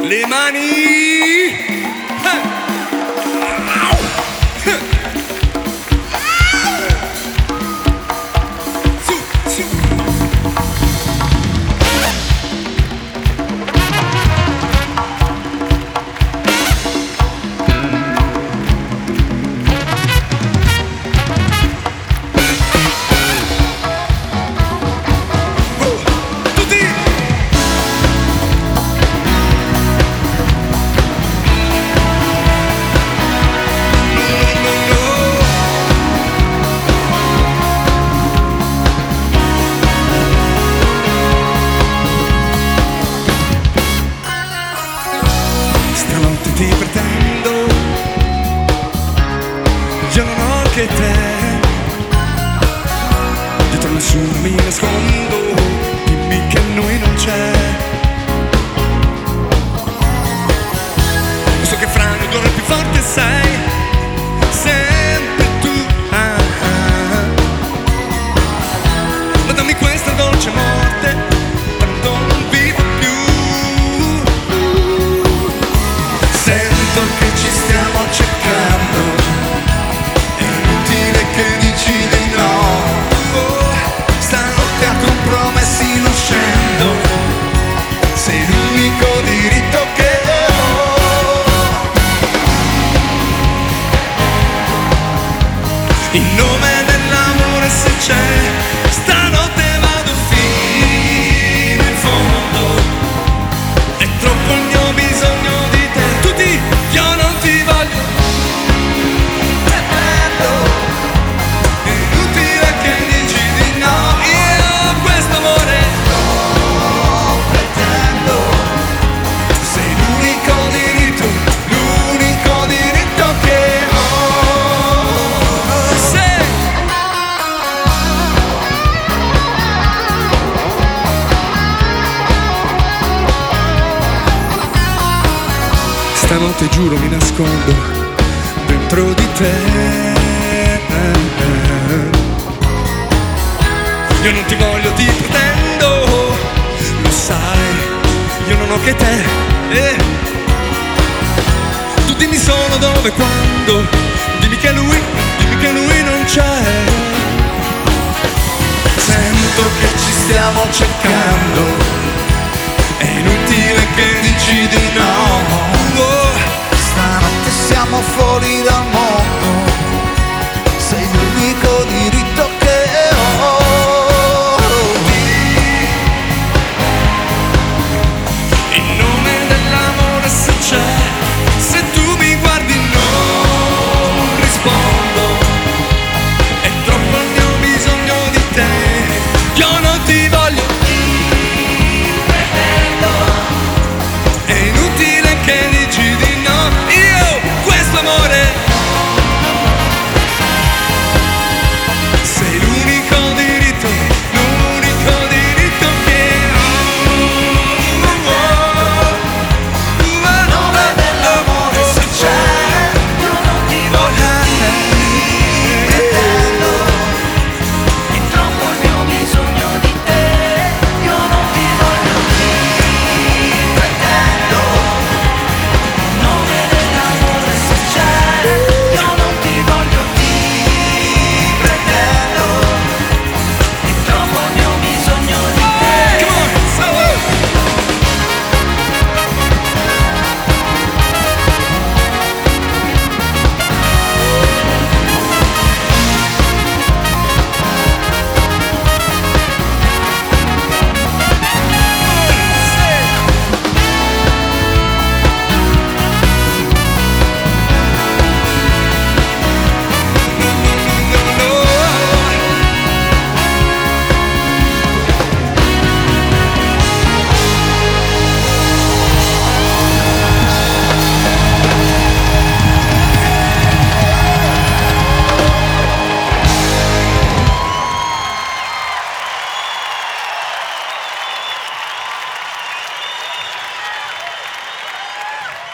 Le mani. Su, su. Stanotte ti pretendo, io non ho che te, dietro nessuno mi nascondo, dimmi che noi non c'è. So che fra noi ancora più forte sei, sempre tu, ma dammi questa dolce morte, tanto non vivo più. Sento che ci stiamo cercando, è inutile che dici di no. Stanotte a compromessi non scendo, sei l'unico diritto che ho. In nome dell'amore se c'è, stanotte vado fino in fondo, è troppo il mio bisogno di te. Tutti, io non ti voglio, è bello, è inutile che dici di no. Io questo amore lo pretendo, sei l'unico diritto che ho. Se stanotte giuro mi nascondo dentro di te, io non ti voglio, ti pretendo, lo sai, io non ho che te, tu dimmi solo dove, quando, dimmi che lui non c'è. Sento che ci stiamo cercando, è inutile che dici di no. Stanotte siamo fuori da